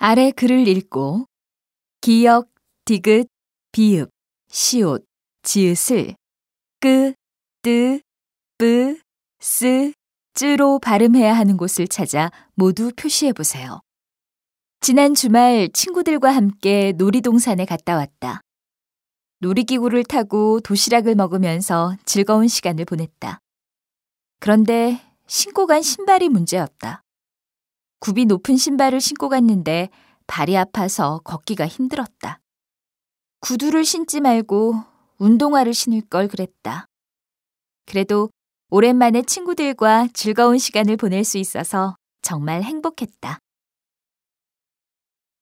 아래 글을 읽고 기역, 디귿, 비읍, 시옷, 지읒을 끄, 뜨, 뿌, 쓰, 쯔로 발음해야 하는 곳을 찾아 모두 표시해 보세요. 지난 주말 친구들과 함께 놀이동산에 갔다 왔다. 놀이기구를 타고 도시락을 먹으면서 즐거운 시간을 보냈다. 그런데 신고 간 신발이 문제였다. 굽이 높은 신발을 신고 갔는데 발이 아파서 걷기가 힘들었다. 구두를 신지 말고 운동화를 신을 걸 그랬다. 그래도 오랜만에 친구들과 즐거운 시간을 보낼 수 있어서 정말 행복했다.